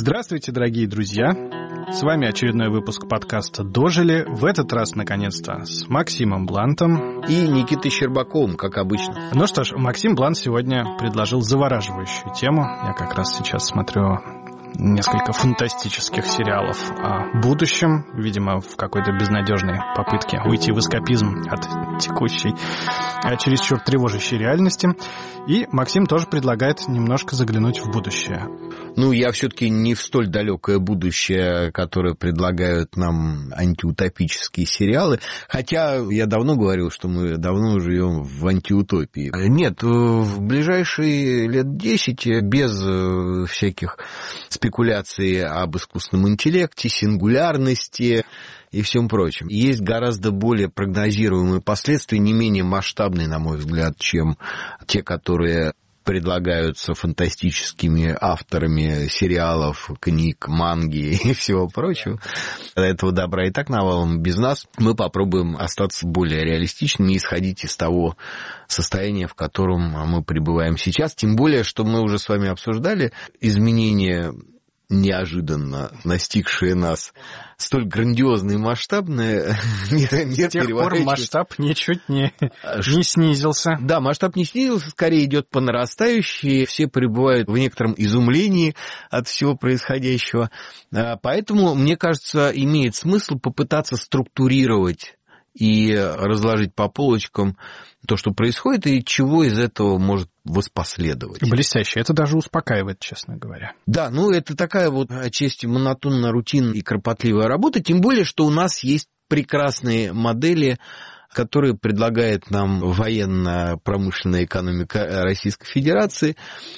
Здравствуйте, дорогие друзья! С вами очередной выпуск подкаста «Дожили». В этот раз, наконец-то, с Максимом Блантом и Никитой Щербаковым, как обычно. Ну что ж, Максим Блант сегодня предложил завораживающую тему. Я как раз сейчас смотрю несколько фантастических сериалов о будущем, видимо, в какой-то безнадежной попытке уйти в эскапизм от текущей, чересчур тревожащей реальности. И Максим тоже предлагает немножко заглянуть в будущее. Ну, я все-таки не в столь далекое будущее, которое предлагают нам антиутопические сериалы, хотя я давно говорил, что мы давно живем в антиутопии. Нет, в ближайшие лет 10 без всяких спекуляций об искусственном интеллекте, сингулярности и всем прочем. Есть гораздо более прогнозируемые последствия, не менее масштабные, на мой взгляд, чем те, которые предлагаются фантастическими авторами сериалов, книг, манги и всего прочего. Этого добра и так навалом. Без нас мы попробуем остаться более реалистичными и исходить из того состояния, в котором мы пребываем сейчас. Тем более, что мы уже с вами обсуждали изменения, неожиданно настигшие нас, столь грандиозные и масштабные. С тех пор масштаб ничуть не снизился. Да, масштаб не снизился, скорее идет по нарастающей. Все пребывают в некотором изумлении от всего происходящего. Поэтому, мне кажется, имеет смысл попытаться структурировать и разложить по полочкам то, что происходит, и чего из этого может воспоследовать. Блестяще. Это даже успокаивает, честно говоря. Да, ну это такая вот отчасти монотонная, рутинная и кропотливая работа, тем более, что у нас есть прекрасные модели, которые предлагает нам военно-промышленная экономика Российской Федерации.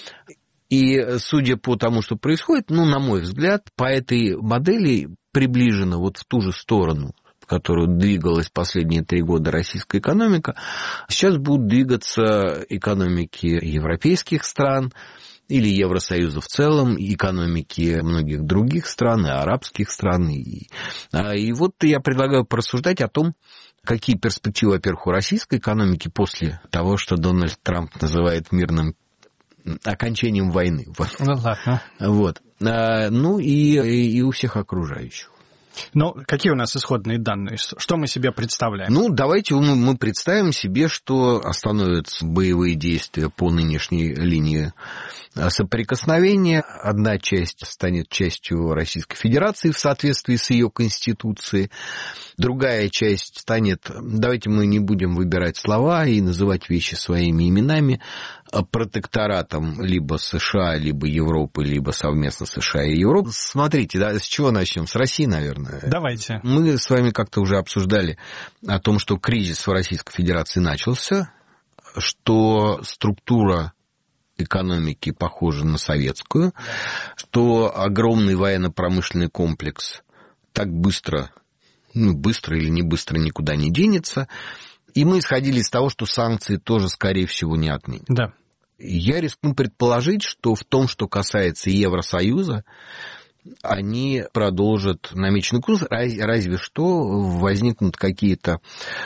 И судя по тому, что происходит, ну, на мой взгляд, по этой модели приближено вот в ту же сторону, в которую двигалась последние 3 года российская экономика, сейчас будут двигаться экономики европейских стран или Евросоюза в целом, экономики многих других стран, и арабских стран. И вот я предлагаю порассуждать о том, какие перспективы, во-первых, у российской экономики после того, что Дональд Трамп называет мирным окончанием войны. Ну, ладно. Вот. Ну и у всех окружающих. Ну, какие у нас исходные данные? Что мы себе представляем? Ну, давайте мы представим себе, что остановятся боевые действия по нынешней линии соприкосновения. Одна часть станет частью Российской Федерации в соответствии с ее Конституцией. Другая часть станет, давайте мы не будем выбирать слова и называть вещи своими именами, протекторатом либо США, либо Европы, либо совместно США и Европы. Смотрите, да, с чего начнем? С России, наверное. Давайте. Мы с вами как-то уже обсуждали о том, что кризис в Российской Федерации начался, что структура экономики похожа на советскую, что огромный военно-промышленный комплекс так быстро, быстро или не быстро никуда не денется. И мы исходили из того, что санкции тоже, скорее всего, не отменят. Да. Я рискну предположить, что в том, что касается Евросоюза, они продолжат намеченный курс, разве что возникнут какие-то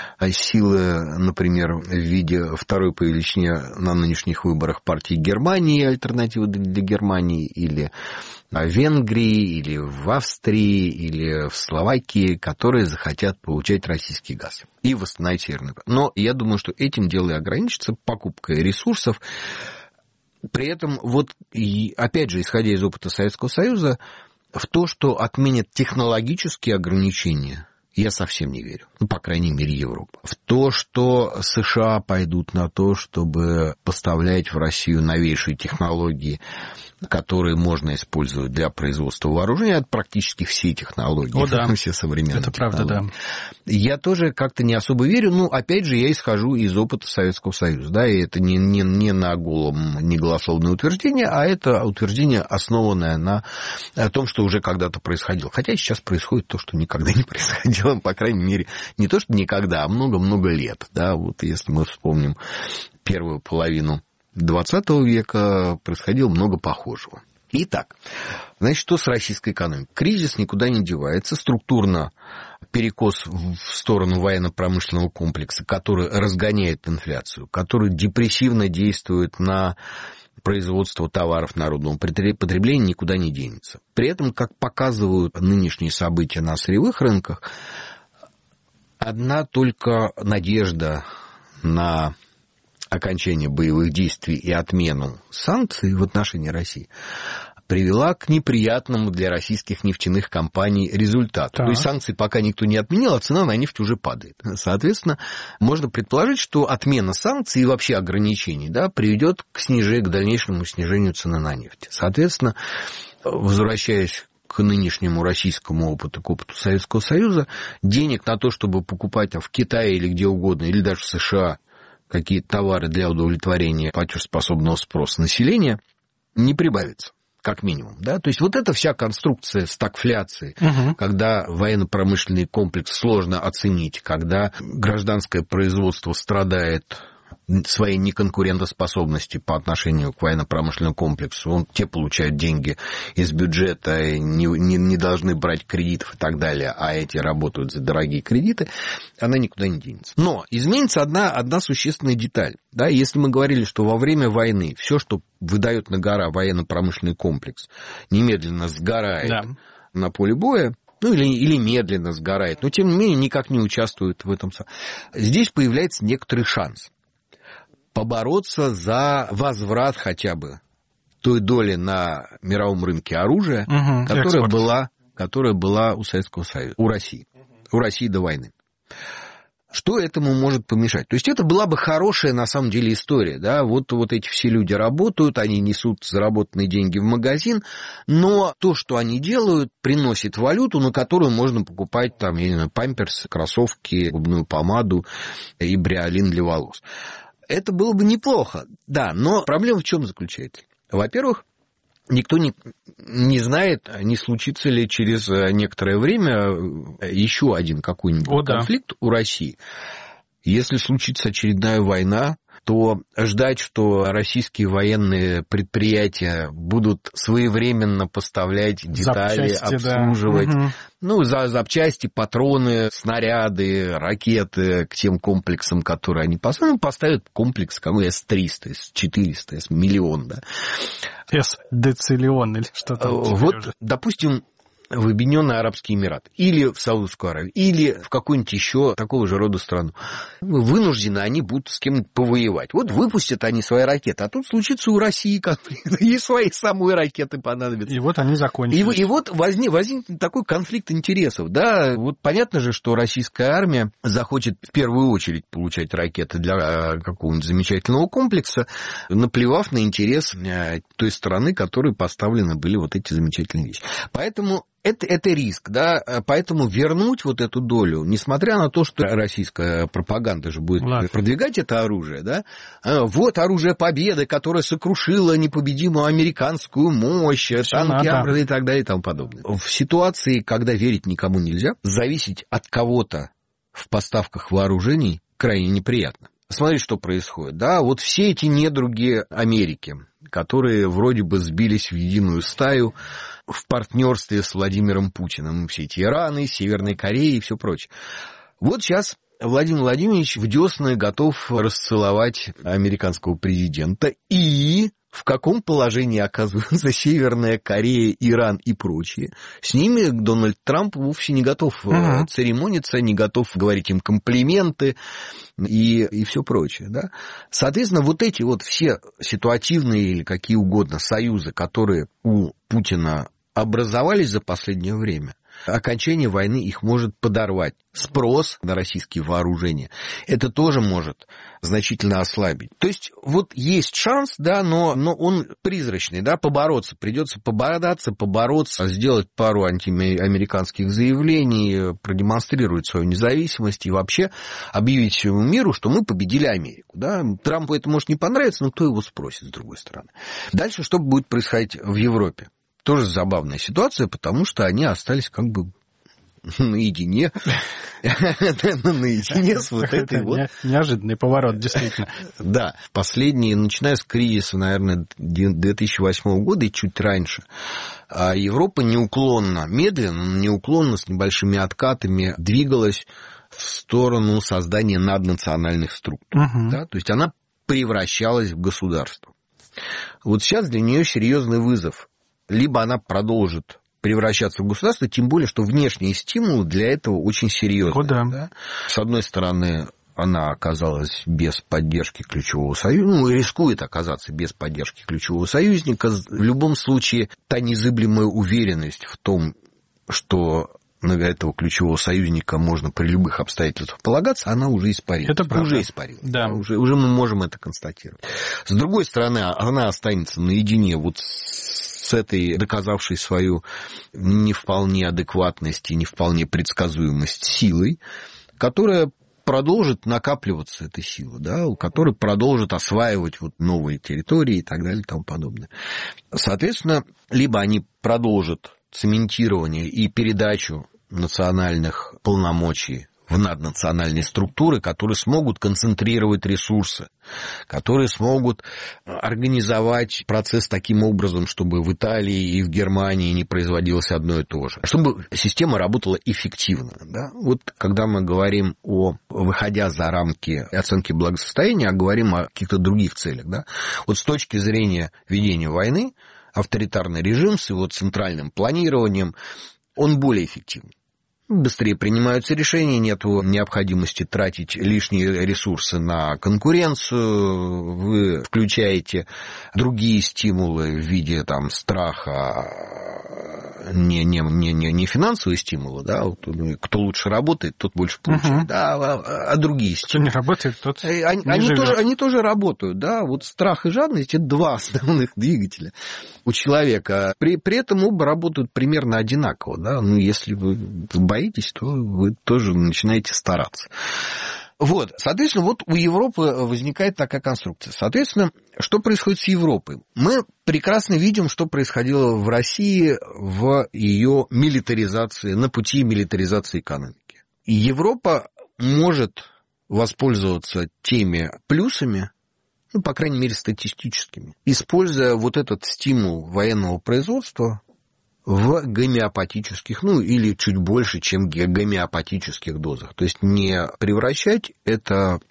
силы, например, в виде второй по величине на нынешних выборах партии Германии, альтернативы для Германии, или в Венгрии, или в Австрии, или в Словакии, которые захотят получать российский газ и восстановить Северный газ. Но я думаю, что этим дело и ограничится покупкой ресурсов. При этом, вот, опять же, исходя из опыта Советского Союза, в то, что отменят технологические ограничения, я совсем не верю. Ну, по крайней мере, Европа. В то, что США пойдут на то, чтобы поставлять в Россию новейшие технологии, которые можно использовать для производства вооружения, это практически все технологии. О, да. Все современные это технологии. Правда, да. Я тоже как-то не особо верю. Ну, опять же, я исхожу из опыта Советского Союза. Да, и это не на голом неголословное утверждение, а это утверждение, основанное на том, что уже когда-то происходило. Хотя сейчас происходит то, что никогда не происходило, по крайней мере, не то, что никогда, а много-много лет. Да, вот если мы вспомним первую половину XX века, происходило много похожего. Итак, значит, что с российской экономикой? Кризис никуда не девается, структурно перекос в сторону военно-промышленного комплекса, который разгоняет инфляцию, который депрессивно действует на производство товаров народного потребления никуда не денется. При этом, как показывают нынешние события на сырьевых рынках, одна только надежда на окончание боевых действий и отмену санкций в отношении России привела к неприятному для российских нефтяных компаний результату. Так. То есть санкции пока никто не отменил, а цена на нефть уже падает. Соответственно, можно предположить, что отмена санкций и вообще ограничений, да, приведет к дальнейшему снижению цены на нефть. Соответственно, возвращаясь к нынешнему российскому опыту, к опыту Советского Союза, денег на то, чтобы покупать в Китае или где угодно, или даже в США какие-то товары для удовлетворения платежеспособного спроса населения, не прибавится. Как минимум, да, то есть вот эта вся конструкция стагфляции, когда военно-промышленный комплекс сложно оценить, когда гражданское производство страдает своей неконкурентоспособности по отношению к военно-промышленному комплексу, те получают деньги из бюджета, не должны брать кредитов и так далее, а эти работают за дорогие кредиты, она никуда не денется. Но изменится одна существенная деталь. Да, если мы говорили, что во время войны все, что выдает на гора военно-промышленный комплекс, немедленно сгорает на поле боя, или медленно сгорает, но тем не менее никак не участвует в этом. Здесь появляется некоторый шанс побороться за возврат хотя бы той доли на мировом рынке оружия, которая была у Советского Союза, у России до войны. Что этому может помешать? То есть это была бы хорошая, на самом деле, история. Да? Вот эти все люди работают, они несут заработанные деньги в магазин, но то, что они делают, приносит валюту, на которую можно покупать там, я не знаю, памперсы, кроссовки, губную помаду и бриолин для волос. Это было бы неплохо, да, но проблема в чем заключается? Во-первых, никто не знает, не случится ли через некоторое время еще один какой-нибудь конфликт у России. Если случится очередная война, то ждать, что российские военные предприятия будут своевременно поставлять детали, обслуживать, запчасти, патроны, снаряды, ракеты к тем комплексам, которые они поставят комплекс С-300, С-400, С-1 да. С-дециллион или что-то. Вот, допустим, в Объединенные Арабские Эмираты, или в Саудовскую Аравию, или в какую-нибудь еще такого же рода страну. Вынуждены они будут с кем-нибудь повоевать. Вот выпустят они свои ракеты, а тут случится у России конфликт, и свои самые ракеты понадобятся. И вот они закончились. И вот возникнет такой конфликт интересов. Да, вот понятно же, что российская армия захочет в первую очередь получать ракеты для какого-нибудь замечательного комплекса, наплевав на интерес той стороны, которой поставлены были вот эти замечательные вещи. Поэтому это риск, да, поэтому вернуть вот эту долю, несмотря на то, что российская пропаганда же будет продвигать это оружие, да, вот оружие победы, которое сокрушило непобедимую американскую мощь, танки и так далее и тому подобное. В ситуации, когда верить никому нельзя, зависеть от кого-то в поставках вооружений крайне неприятно. Смотрите, что происходит, да, вот все эти недруги Америки, которые вроде бы сбились в единую стаю в партнерстве с Владимиром Путиным, все эти Ираны, Северной Кореи и все прочее. Вот сейчас Владимир Владимирович в десны готов расцеловать американского президента. И в каком положении оказывается Северная Корея, Иран и прочие? С ними Дональд Трамп вовсе не готов церемониться, не готов говорить им комплименты и все прочее. Да? Соответственно, вот эти вот все ситуативные или какие угодно союзы, которые у Путина образовались за последнее время, окончание войны их может подорвать. Спрос на российские вооружения это тоже может значительно ослабить. То есть вот есть шанс, да, но он призрачный, да, придется побороться, сделать пару антиамериканских заявлений, продемонстрировать свою независимость и вообще объявить всему миру, что мы победили Америку. Да? Трампу это может не понравиться, но кто его спросит, с другой стороны. Дальше что будет происходить в Европе? Тоже забавная ситуация, потому что они остались как бы наедине с вот этой вот... Неожиданный поворот, действительно. Да, последние, начиная с кризиса, наверное, 2008 года и чуть раньше, Европа неуклонно, с небольшими откатами двигалась в сторону создания наднациональных структур. Да? То есть она превращалась в государство. Вот сейчас для нее серьезный вызов. Либо она продолжит превращаться в государство, тем более, что внешние стимулы для этого очень серьезные. Да? С одной стороны, она оказалась без поддержки ключевого союзника, рискует оказаться без поддержки ключевого союзника. В любом случае, та незыблемая уверенность в том, что на этого ключевого союзника можно при любых обстоятельствах полагаться, она уже испарилась. Это правда. Уже испарилась. Да. Уже мы можем это констатировать. С другой стороны, она останется наедине вот с этой, доказавшей свою не вполне адекватность и не вполне предсказуемость силой, которая продолжит накапливаться, эта сила, да, которая продолжит осваивать вот новые территории и так далее и тому подобное. Соответственно, либо они продолжат цементирование и передачу национальных полномочий в наднациональные структуры, которые смогут концентрировать ресурсы, которые смогут организовать процесс таким образом, чтобы в Италии и в Германии не производилось одно и то же, чтобы система работала эффективно. Да? Вот когда мы говорим выходя за рамки оценки благосостояния, говорим о каких-то других целях. Да? Вот с точки зрения ведения войны, авторитарный режим с его центральным планированием, он более эффективен. Быстрее принимаются решения, нет необходимости тратить лишние ресурсы на конкуренцию, вы включаете другие стимулы в виде там, страха, не финансовые стимулы, да, кто лучше работает, тот больше получает, да, а другие стимулы. Кто не работает, тот они тоже работают, да, вот страх и жадность – это два основных двигателя у человека. При этом оба работают примерно одинаково, да, если вы боитесь, то вы тоже начинаете стараться. Вот, соответственно, вот у Европы возникает такая конструкция. Соответственно, что происходит с Европой? Мы прекрасно видим, что происходило в России в ее милитаризации, на пути милитаризации экономики. И Европа может воспользоваться теми плюсами, по крайней мере, статистическими, используя вот этот стимул военного производства в гомеопатических, или чуть больше, чем гомеопатических дозах. То есть не превращать это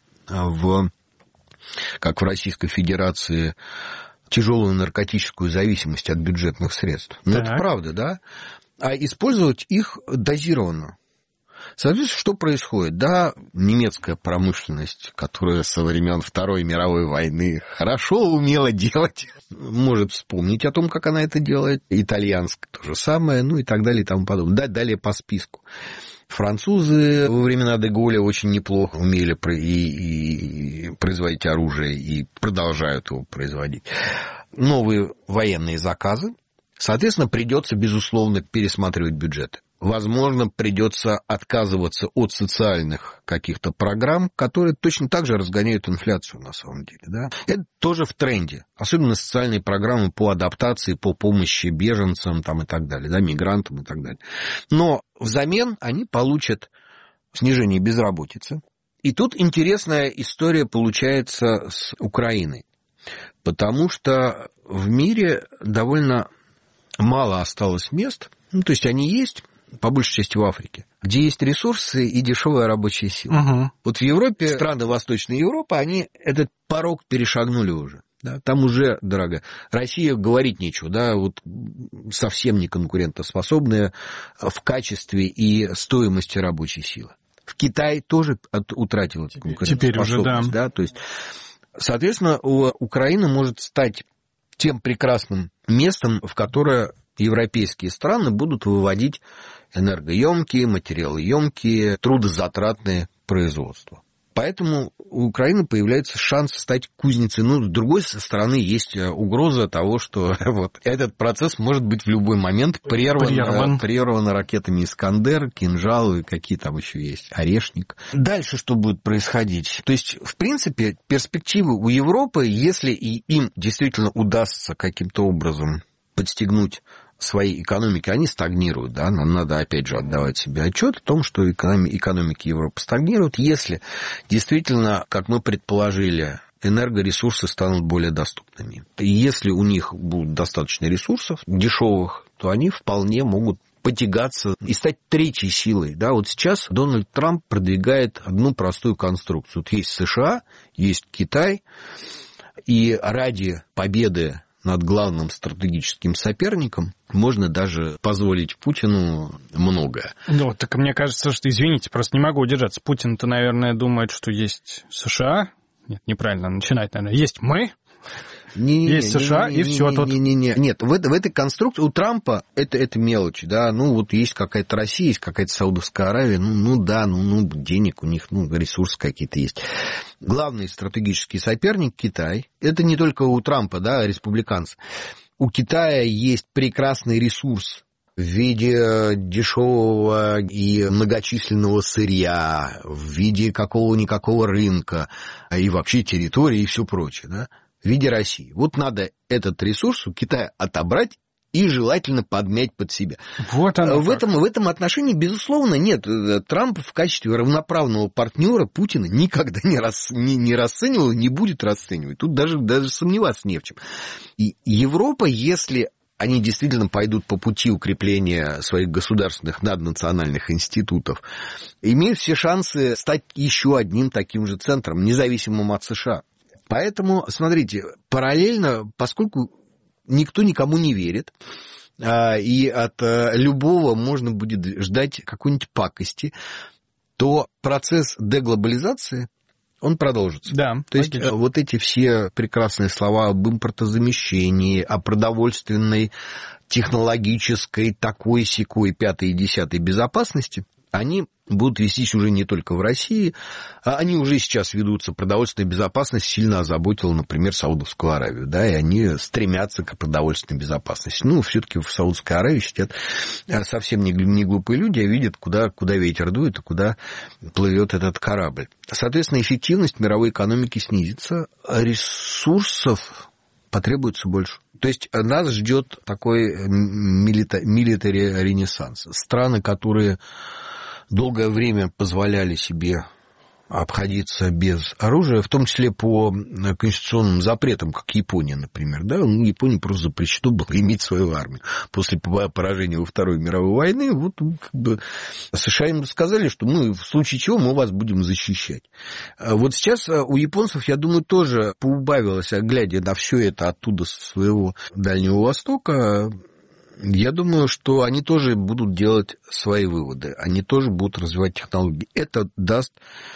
как в Российской Федерации, тяжелую наркотическую зависимость от бюджетных средств. Это правда, да? А использовать их дозированно. Соответственно, что происходит? Да, немецкая промышленность, которая со времен Второй мировой войны хорошо умела делать, может вспомнить о том, как она это делает. Итальянская то же самое, и так далее и тому подобное. Да, далее по списку. Французы во времена де Голля очень неплохо умели и производить оружие, и продолжают его производить. Новые военные заказы. Соответственно, придется, безусловно, пересматривать бюджеты. Возможно, придется отказываться от социальных каких-то программ, которые точно так же разгоняют инфляцию на самом деле. Да? Это тоже в тренде. Особенно социальные программы по адаптации, по помощи беженцам и так далее, да, мигрантам и так далее. Но взамен они получат снижение безработицы. И тут интересная история получается с Украиной. Потому что в мире довольно мало осталось мест, то есть они есть, по большей части в Африке, где есть ресурсы и дешевая рабочая сила. Вот в Европе, страны Восточной Европы, они этот порог перешагнули уже. Да, там уже дорого. Россия говорить нечего, да, вот совсем не конкурентоспособная в качестве и стоимости рабочей силы. В Китае тоже утратил эту конкурентоспособность. Теперь уже, да. То есть, соответственно, Украина может стать тем прекрасным местом, в которое европейские страны будут выводить энергоемкие, материалоемкие, трудозатратные производства. Поэтому у Украины появляется шанс стать кузницей. С другой стороны, есть угроза того, что этот процесс может быть в любой момент прерван ракетами «Искандер», «Кинжал» и какие там еще есть, «Орешник». Дальше что будет происходить? То есть, в принципе, перспективы у Европы, если и им действительно удастся каким-то образом подстегнуть свои экономики, они стагнируют, да, нам надо, опять же, отдавать себе отчет о том, что экономики Европы стагнируют, если действительно, как мы предположили, энергоресурсы станут более доступными. И если у них будет достаточно ресурсов дешевых, то они вполне могут потягаться и стать третьей силой. Да, вот сейчас Дональд Трамп продвигает одну простую конструкцию. Вот есть США, есть Китай, И ради победы над главным стратегическим соперником можно даже позволить Путину многое. Ну, так мне кажется, что, извините, просто не могу удержаться. Путин-то, наверное, думает, что есть США. Нет, неправильно начинать, наверное. Есть мы. Есть США, и все тут. Нет, в этой конструкции у Трампа это мелочи, да, ну вот есть какая-то Россия, есть какая-то Саудовская Аравия, денег у них, ресурсы какие-то есть. Главный стратегический соперник Китай, это не только у Трампа, да, республиканцы. У Китая есть прекрасный ресурс в виде дешевого и многочисленного сырья, в виде какого-никакого рынка, и вообще территории и все прочее, да, в виде России. Вот надо этот ресурс у Китая отобрать и желательно подмять под себя. Вот оно в этом отношении, безусловно, нет. Трамп в качестве равноправного партнера Путина никогда не расценивал, не будет расценивать. Тут даже сомневаться не в чем. И Европа, если они действительно пойдут по пути укрепления своих государственных наднациональных институтов, имеют все шансы стать еще одним таким же центром, независимым от США. Поэтому, смотрите, параллельно, поскольку никто никому не верит, и от любого можно будет ждать какой-нибудь пакости, то процесс деглобализации, он продолжится. Да, то есть вот эти все прекрасные слова об импортозамещении, о продовольственной, технологической, такой-сякой, пятой и десятой безопасности, они будут вестись уже не только в России, а они уже сейчас ведутся. Продовольственная безопасность сильно озаботила, например, Саудовскую Аравию, да, и они стремятся к продовольственной безопасности. Все-таки в Саудовской Аравии сидят совсем не глупые люди, а видят, куда ветер дует и куда плывет этот корабль. Соответственно, эффективность мировой экономики снизится, а ресурсов потребуется больше. То есть нас ждет такой милитари ренессанс. Страны, которые долгое время позволяли себе обходиться без оружия, в том числе по конституционным запретам, как Япония, например. Да? Японии просто запрещено было иметь свою армию. После поражения во Второй мировой войны США им сказали, что мы в случае чего мы вас будем защищать. Вот сейчас у японцев, я думаю, тоже поубавилось, глядя на все это оттуда, со своего Дальнего Востока. Я думаю, что они тоже будут делать свои выводы, они тоже будут развивать технологии. Это даст,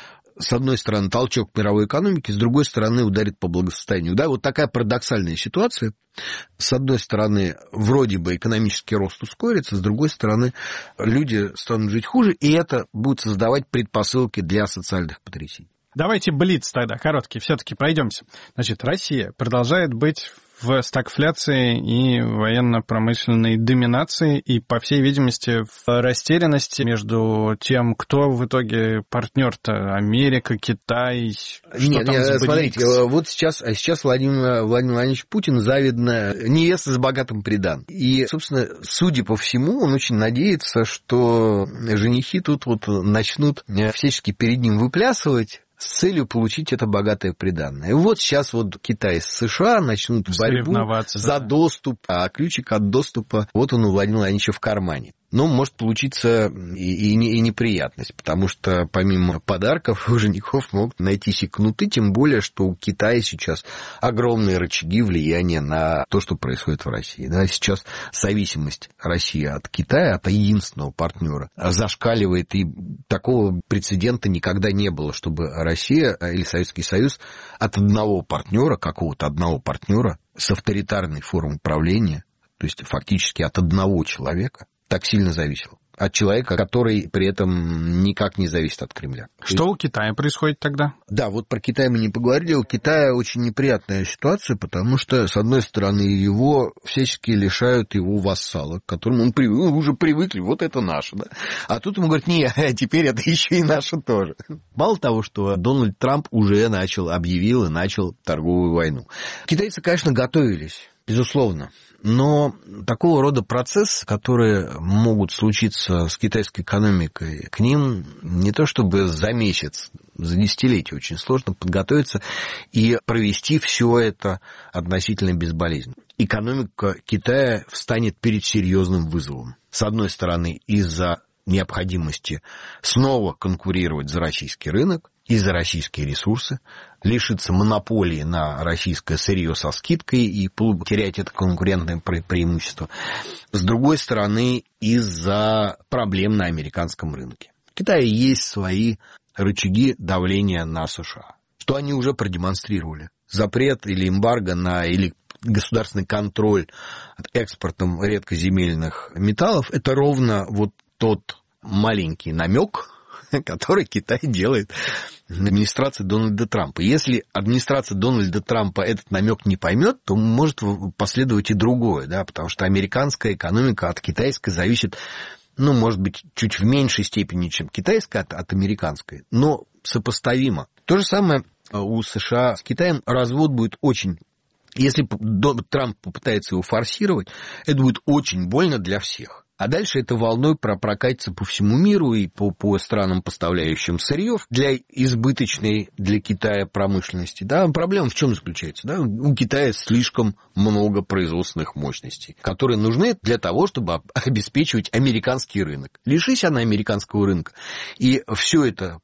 с одной стороны, толчок мировой экономике, с другой стороны, ударит по благосостоянию. Да, вот такая парадоксальная ситуация. С одной стороны, вроде бы экономический рост ускорится, с другой стороны, люди станут жить хуже, и это будет создавать предпосылки для социальных потрясений. Давайте блиц тогда, короткий, все-таки пройдемся. Значит, Россия продолжает быть в стагфляции и военно-промышленной доминации, и, по всей видимости, в растерянности между тем, кто в итоге партнер-то, Америка, Китай, смотрите, вот сейчас Владимир Владимирович Путин завидна невеста с богатым приданым. И, собственно, судя по всему, он очень надеется, что женихи тут вот начнут всячески перед ним выплясывать, с целью получить это богатое приданое. И вот сейчас вот Китай с США начнут борьбу за доступ, а ключик от доступа вот он у Владимира Владимировича в кармане. Но может получиться и неприятность, потому что помимо подарков у женихов могут найтись и кнуты, тем более, что у Китая сейчас огромные рычаги влияния на то, что происходит в России. Да, сейчас зависимость России от Китая, от единственного партнера, зашкаливает, и такого прецедента никогда не было, чтобы Россия или Советский Союз от одного партнера, какого-то одного партнера с авторитарной формой правления, то есть фактически от одного человека, так сильно зависел. От человека, который при этом никак не зависит от Кремля. Что у Китая происходит тогда? Да, вот про Китай мы не поговорили. У Китая очень неприятная ситуация, потому что, с одной стороны, его всячески лишают его вассала, к которому он привык. Вы уже привыкли, вот это наше, да? А тут ему говорят, нет, теперь это еще и наше тоже. Мало того, что Дональд Трамп уже объявил и начал торговую войну. Китайцы, конечно, готовились. Безусловно. Но такого рода процессы, которые могут случиться с китайской экономикой, к ним не то чтобы за месяц, за десятилетие очень сложно подготовиться и провести все это относительно безболезненно. Экономика Китая встанет перед серьезным вызовом. С одной стороны, из-за необходимости снова конкурировать за российский рынок и за российские ресурсы, лишиться монополии на российское сырье со скидкой и терять это конкурентное преимущество. С другой стороны, из-за проблем на американском рынке. В Китае есть свои рычаги давления на США, что они уже продемонстрировали. Запрет или эмбарго или государственный контроль над экспортом редкоземельных металлов – это ровно вот тот маленький намек, который Китай делает администрации Дональда Трампа. Если администрация Дональда Трампа этот намек не поймет, то может последовать и другое, да, потому что американская экономика от китайской зависит, может быть, чуть в меньшей степени, чем китайская от американской, но сопоставимо. То же самое у США с Китаем. Развод будет очень... Если Трамп попытается его форсировать, это будет очень больно для всех. А дальше это волной прокатится по всему миру и по странам, поставляющим сырье для избыточной для Китая промышленности. Да, проблема в чем заключается? Да? У Китая слишком много производственных мощностей, которые нужны для того, чтобы обеспечивать американский рынок. Лишись она американского рынка, и вся эта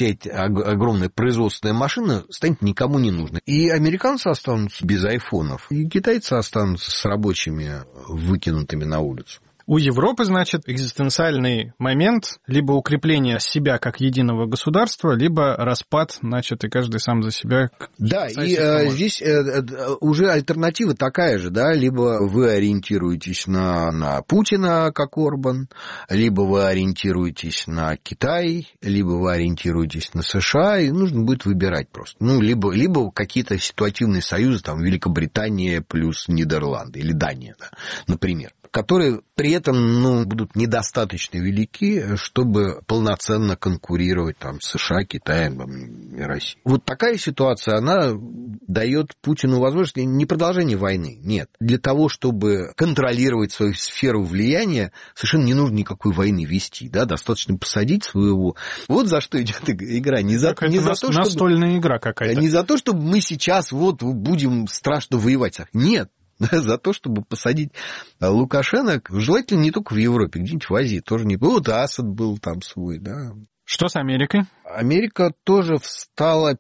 огромная производственная машина станет никому не нужной. И американцы останутся без айфонов, и китайцы останутся с рабочими, выкинутыми на улицу. У Европы, значит, экзистенциальный момент либо укрепление себя как единого государства, либо распад, значит, и каждый сам за себя. Да, и здесь уже альтернатива такая же, да, либо вы ориентируетесь на Путина, как Орбан, либо вы ориентируетесь на Китай, либо вы ориентируетесь на США, и нужно будет выбирать просто. Либо какие-то ситуативные союзы, там, Великобритания плюс Нидерланды или Дания, да, например, которые при этом будут недостаточно велики, чтобы полноценно конкурировать там, с США, Китаем и Россией. Вот такая ситуация, она дает Путину возможность не продолжения войны, нет. Для того, чтобы контролировать свою сферу влияния, совершенно не нужно никакой войны вести, да, достаточно посадить своего... Вот за что идет игра. Не за то, чтобы... Настольная игра какая-то. Не за то, чтобы мы сейчас будем страшно воевать. Нет. За то, чтобы посадить Лукашенко, желательно не только в Европе, где-нибудь в Азии тоже не было. Вот Асад был там свой, да. Что с Америкой? Америка тоже встала,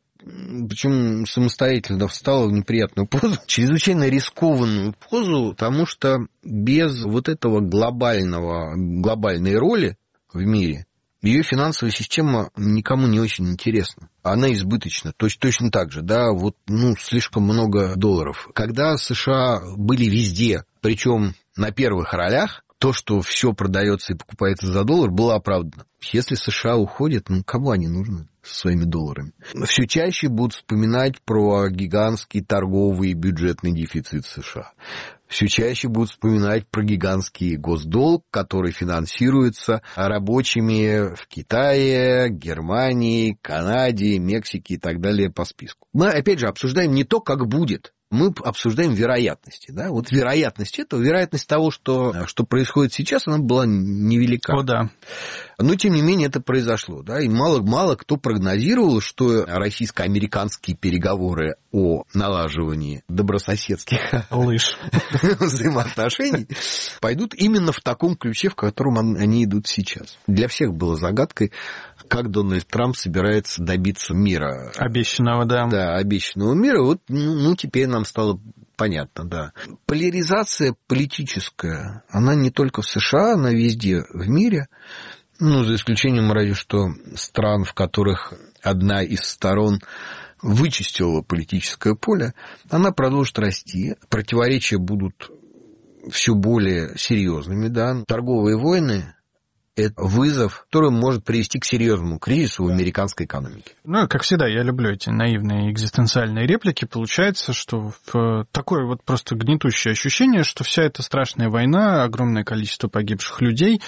причем самостоятельно встала в неприятную позу, чрезвычайно рискованную позу, потому что без вот этого глобальной роли в мире ее финансовая система никому не очень интересна. Она избыточна. Точно так же, да, слишком много долларов. Когда США были везде, причем на первых ролях, то, что все продается и покупается за доллар, было оправдано. Если США уходят, кому они нужны со своими долларами? Все чаще будут вспоминать про гигантский торговый и бюджетный дефицит США. Все чаще будут вспоминать про гигантский госдолг, который финансируется рабочими в Китае, Германии, Канаде, Мексике и так далее по списку. Мы, опять же, обсуждаем не то, как будет. Мы обсуждаем вероятности. Да? Вот вероятность того, что происходит сейчас, она была невелика. О, да. Но, тем не менее, это произошло. Да? И мало кто прогнозировал, что российско-американские переговоры о налаживании добрососедских взаимоотношений пойдут именно в таком ключе, в котором они идут сейчас. Для всех было загадкой, как Дональд Трамп собирается добиться мира. Обещанного, да. Да, обещанного мира. Вот, теперь нам стало понятно, да. Поляризация политическая, она не только в США, она везде в мире. За исключением разве что стран, в которых одна из сторон вычистила политическое поле, она продолжит расти. Противоречия будут все более серьезными, да. Торговые войны – это вызов, который может привести к серьезному кризису в американской экономике. Как всегда, я люблю эти наивные экзистенциальные реплики. Получается, что такое вот просто гнетущее ощущение, что вся эта страшная война, огромное количество погибших людей,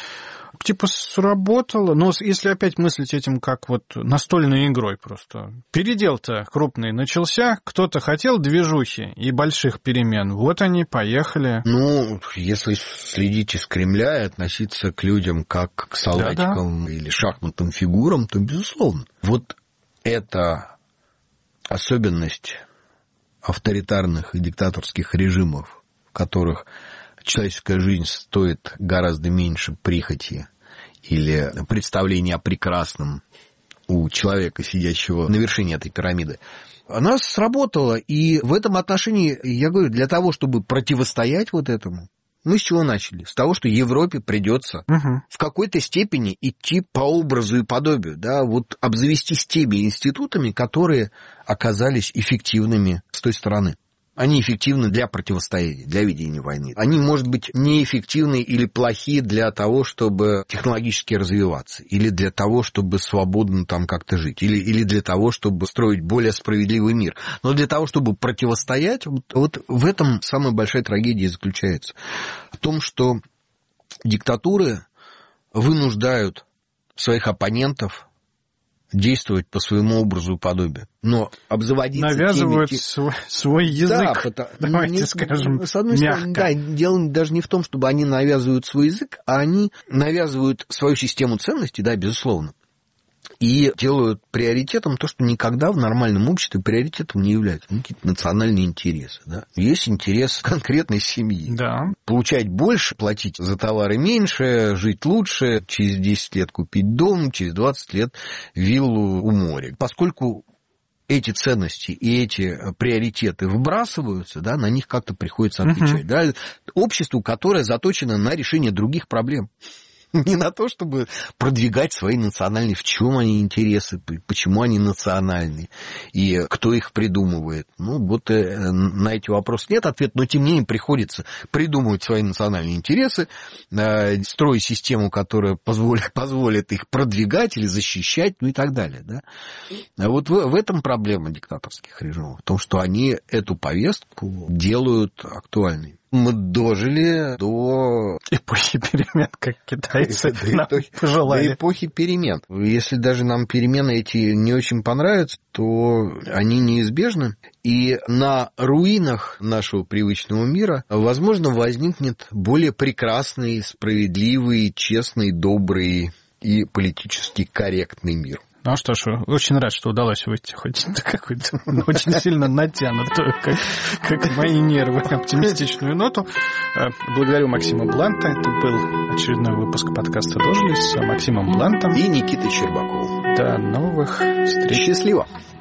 сработало. Но если опять мыслить этим как настольной игрой просто. Передел-то крупный начался, кто-то хотел движухи и больших перемен. Вот они, поехали. Если следить из Кремля и относиться к людям как к солдатикам или шахматным фигурам, то, безусловно. Вот эта особенность авторитарных и диктаторских режимов, в которых человеческая жизнь стоит гораздо меньше прихоти или представления о прекрасном у человека, сидящего на вершине этой пирамиды, она сработала. И в этом отношении, я говорю, для того, чтобы противостоять вот этому, мы с чего начали? С того, что Европе придется в какой-то степени идти по образу и подобию, да, вот обзавестись теми институтами, которые оказались эффективными с той стороны. Они эффективны для противостояния, для ведения войны. Они, может быть, неэффективны или плохи для того, чтобы технологически развиваться, или для того, чтобы свободно там как-то жить, или для того, чтобы строить более справедливый мир. Но для того, чтобы противостоять, вот в этом самая большая трагедия заключается. В том, что диктатуры вынуждают своих оппонентов действовать по своему образу и подобию. Но обзаводиться навязывают свой язык, да, давайте скажем, с одной стороны, да, дело даже не в том, чтобы они навязывают свой язык, а они навязывают свою систему ценностей, да, безусловно, и делают приоритетом то, что никогда в нормальном обществе приоритетом не является. Какие-то национальные интересы. Да? Есть интерес конкретной семьи. Да. Получать больше, платить за товары меньше, жить лучше, через 10 лет купить дом, через 20 лет виллу у моря. Поскольку эти ценности и эти приоритеты выбрасываются, да, на них как-то приходится отвечать. Да? Обществу, которое заточено на решение других проблем. Не на то, чтобы продвигать свои национальные, в чем они интересы, почему они национальные, и кто их придумывает. Ну, вот на эти вопросы нет ответа, но тем не менее приходится придумывать свои национальные интересы, строить систему, которая позволит их продвигать или защищать, ну и так далее. Да? А вот в этом проблема диктаторских режимов, в том, что они эту повестку делают актуальной. Мы дожили до эпохи перемен, как китайцы нам пожелали. До эпохи перемен. Если даже нам перемены эти не очень понравятся, то они неизбежны. И на руинах нашего привычного мира, возможно, возникнет более прекрасный, справедливый, честный, добрый и политически корректный мир. Ну что ж, очень рад, что удалось выйти хоть на какую-то очень сильно натянутую, как мои нервы, оптимистичную ноту. Благодарю Максима Бланта. Это был очередной выпуск подкаста «Дожились» с Максимом Блантом и Никитой Щербаковым. До новых встреч. Счастливо!